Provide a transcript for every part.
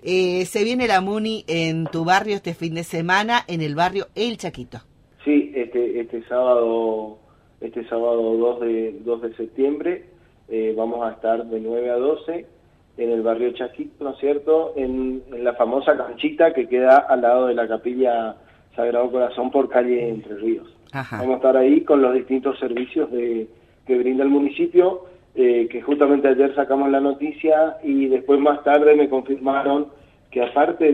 Se viene la Muni en tu barrio este fin de semana, en el barrio El Chaquito. Sí, este sábado 2 de septiembre vamos a estar de 9 a 12 en el barrio Chaquito, ¿no es cierto?, en la famosa canchita que queda al lado de la capilla Sagrado Corazón por calle Entre Ríos. Ajá. Vamos a estar ahí con los distintos servicios que brinda el municipio, que justamente ayer sacamos la noticia y después más tarde me confirmaron que aparte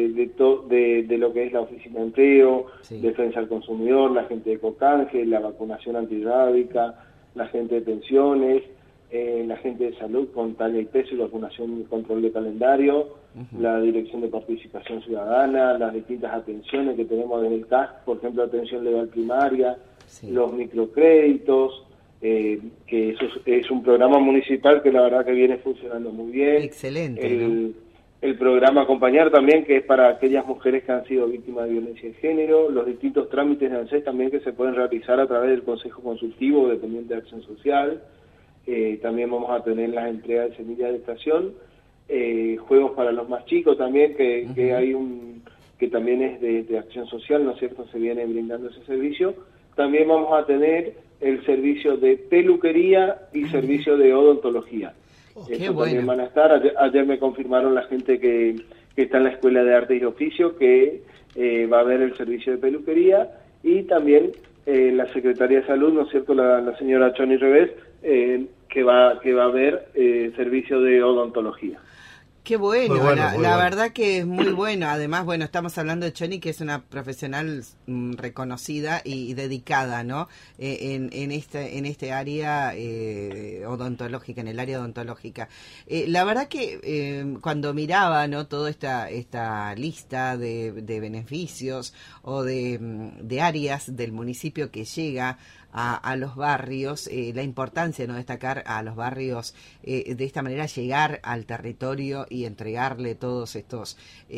de lo que es la oficina de empleo, sí, defensa al consumidor, la gente de Cocanje, la vacunación antirrábica, la gente de pensiones, la gente de salud con talla y peso y vacunación y control de calendario, la dirección de participación ciudadana, las distintas atenciones que tenemos en el CAS, por ejemplo, atención legal primaria, sí, los microcréditos, que eso es un programa municipal que la verdad que viene funcionando muy bien. Excelente. El programa Acompañar también, que es para aquellas mujeres que han sido víctimas de violencia de género, los distintos trámites de ANSES también que se pueden realizar a través del Consejo Consultivo dependiente de Acción Social. También vamos a tener las entregas de semillas de estación, juegos para los más chicos también, que hay que también es de Acción Social, ¿no es cierto?, se viene brindando ese servicio. También vamos a tener el servicio de peluquería y servicio de odontología. Eso también van a estar. Ayer me confirmaron la gente que está en la Escuela de Artes y Oficios que va a haber el servicio de peluquería y también la Secretaría de Salud, ¿no es cierto?, la señora Choni Revés, que va a haber servicio de odontología. Qué bueno, Muy la bueno. verdad que es muy bueno. Además, bueno, estamos hablando de Choni, que es una profesional reconocida y dedicada, ¿no? En este área odontológica, en el área odontológica. La verdad que cuando miraba, ¿no?, toda esta lista de beneficios o de áreas del municipio que llega a los barrios, la importancia, ¿no?, destacar a los barrios de esta manera, llegar al territorio y entregarle todos estas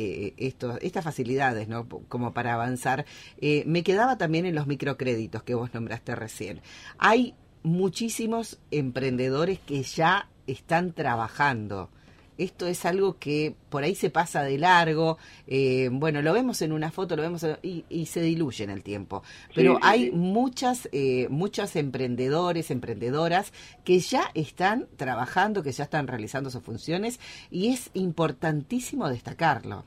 facilidades, ¿no?, como para avanzar. Me quedaba también en los microcréditos que vos nombraste recién. Hay muchísimos emprendedores que ya están trabajando. Esto es algo que por ahí se pasa de largo, bueno, lo vemos en una foto, y se diluye en el tiempo. Pero hay muchos emprendedores, emprendedoras que ya están trabajando, que ya están realizando sus funciones y es importantísimo destacarlo.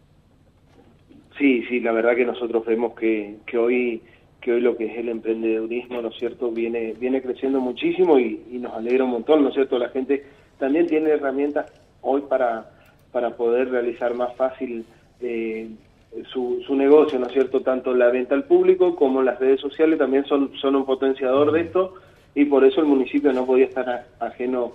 Sí, la verdad que nosotros vemos que hoy lo que es el emprendedurismo, ¿no es cierto?, viene creciendo muchísimo y nos alegra un montón, ¿no es cierto? La gente también tiene herramientas hoy para poder realizar más fácil su negocio, ¿no es cierto? Tanto la venta al público como las redes sociales también son un potenciador de esto y por eso el municipio no podía estar ajeno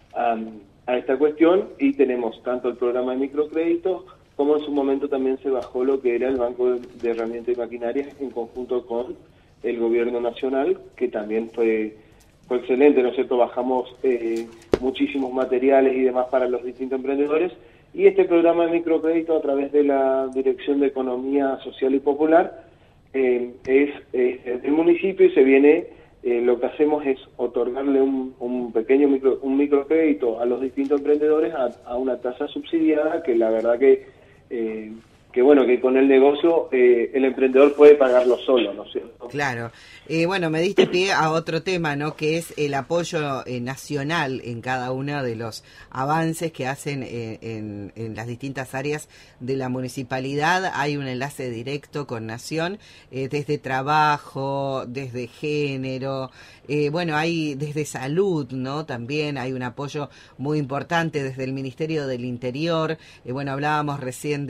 a esta cuestión y tenemos tanto el programa de microcréditos como en su momento también se bajó lo que era el Banco de Herramientas y Maquinarias en conjunto con el Gobierno Nacional, que también fue excelente, ¿no es cierto? Bajamos muchísimos materiales y demás para los distintos emprendedores y este programa de microcrédito a través de la Dirección de Economía Social y Popular es del municipio y se viene, lo que hacemos es otorgarle un pequeño microcrédito a los distintos emprendedores a una tasa subsidiada que la verdad que bueno, que con el negocio el emprendedor puede pagarlo solo, ¿no es cierto? Claro. Bueno, me diste pie a otro tema, ¿no?, que es el apoyo nacional en cada uno de los avances que hacen en las distintas áreas de la municipalidad. Hay un enlace directo con Nación, desde trabajo, desde género, bueno, hay desde salud, ¿no?, también hay un apoyo muy importante desde el Ministerio del Interior. Bueno, hablábamos recién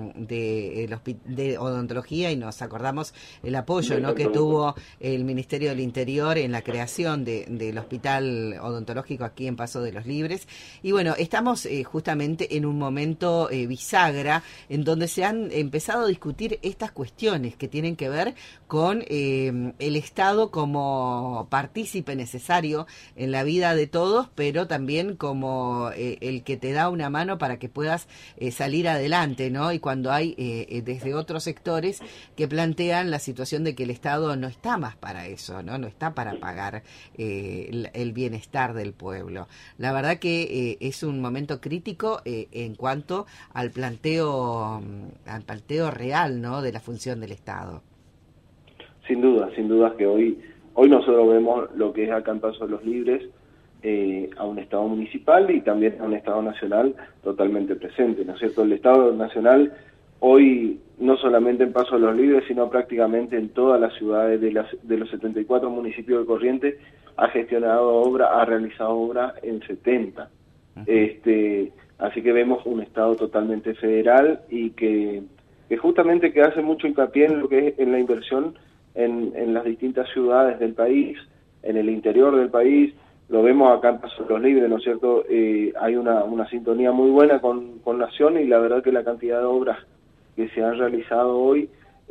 de odontología y nos acordamos el apoyo, ¿no?, que tuvo el Ministerio del Interior en la creación del Hospital Odontológico aquí en Paso de los Libres. Y bueno, estamos justamente en un momento bisagra en donde se han empezado a discutir estas cuestiones que tienen que ver con el Estado como partícipe necesario en la vida de todos, pero también como el que te da una mano para que puedas salir adelante, ¿no? Y cuando hay hay desde otros sectores que plantean la situación de que el Estado no está más para eso, no está para pagar el bienestar del pueblo. La verdad que es un momento crítico en cuanto al planteo real, ¿no?, de la función del Estado. Sin duda que hoy nosotros vemos lo que es acá en Paso de los Libres, a un Estado municipal y también a un Estado nacional totalmente presente, ¿no es cierto? El Estado nacional hoy, no solamente en Paso de los Libres, sino prácticamente en todas las ciudades de los 74 municipios de Corrientes, ha realizado obras en 70. Así que vemos un Estado totalmente federal y que justamente que hace mucho hincapié en lo que es en la inversión en las distintas ciudades del país, en el interior del país. Lo vemos acá en Paso de los Libres, ¿no es cierto? Hay una sintonía muy buena con Nación, y la verdad que la cantidad de obras que se han realizado hoy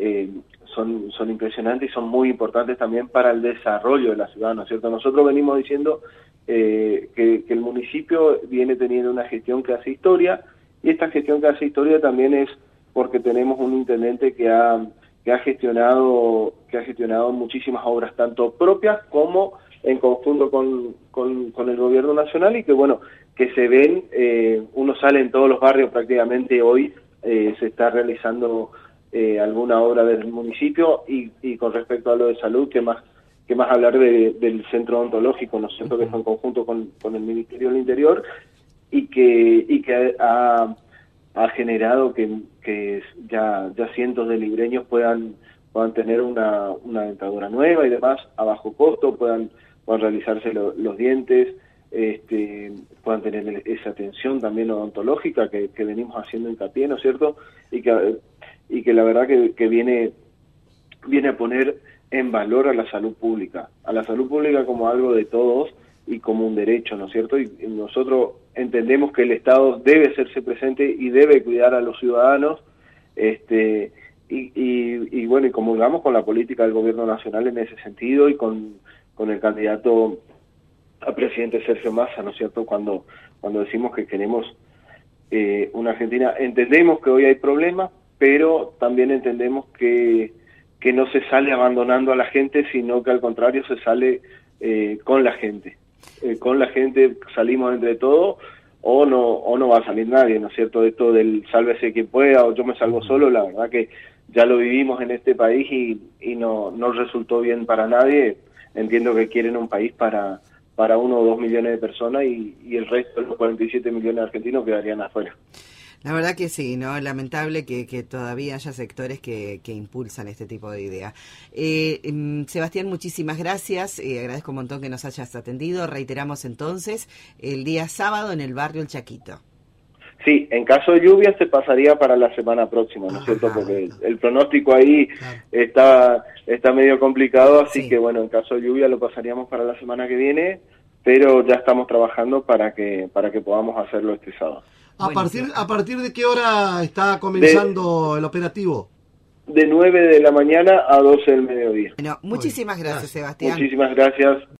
son impresionantes y son muy importantes también para el desarrollo de la ciudad, ¿no es cierto? Nosotros venimos diciendo que el municipio viene teniendo una gestión que hace historia, y esta gestión que hace historia también es porque tenemos un intendente que ha gestionado muchísimas obras, tanto propias como en conjunto con el gobierno nacional, y que bueno, que se ven, uno sale en todos los barrios prácticamente hoy, se está realizando alguna obra del municipio, y con respecto a lo de salud, que más hablar del centro odontológico, ¿no es cierto?, que está en conjunto con el Ministerio del Interior, y que ha generado que ya cientos de libreños puedan tener una dentadura nueva y demás a bajo costo, puedan realizarse los dientes, puedan tener esa atención también odontológica que venimos haciendo hincapié, ¿no es cierto? Y que la verdad que viene a poner en valor a la salud pública como algo de todos y como un derecho, ¿no es cierto? Y nosotros entendemos que el Estado debe hacerse presente y debe cuidar a los ciudadanos, y bueno, y comulgamos con la política del gobierno nacional en ese sentido, y con el candidato a presidente Sergio Massa, ¿no es cierto?, cuando decimos que queremos una Argentina. Entendemos que hoy hay problemas, pero también entendemos que no se sale abandonando a la gente, sino que al contrario se sale con la gente. Con la gente salimos entre todos, o no va a salir nadie, ¿no es cierto? Esto del sálvese quien pueda o yo me salvo solo, la verdad que ya lo vivimos en este país y no resultó bien para nadie. Entiendo que quieren un país para 1 o 2 millones de personas, y el resto de los 47 millones de argentinos quedarían afuera. La verdad que sí, ¿no? Lamentable que todavía haya sectores que impulsan este tipo de idea. Sebastián, muchísimas gracias. Agradezco un montón que nos hayas atendido. Reiteramos entonces, el día sábado en el barrio El Chaquito. Sí, en caso de lluvia se pasaría para la semana próxima, ¿no es cierto? Porque el pronóstico ahí está medio complicado, así que bueno, en caso de lluvia lo pasaríamos para la semana que viene, pero ya estamos trabajando para que podamos hacerlo este sábado. ¿A partir de qué hora está comenzando el operativo? De 9 de la mañana a 12 del mediodía. Bueno, muchísimas gracias, Sebastián. Muchísimas gracias.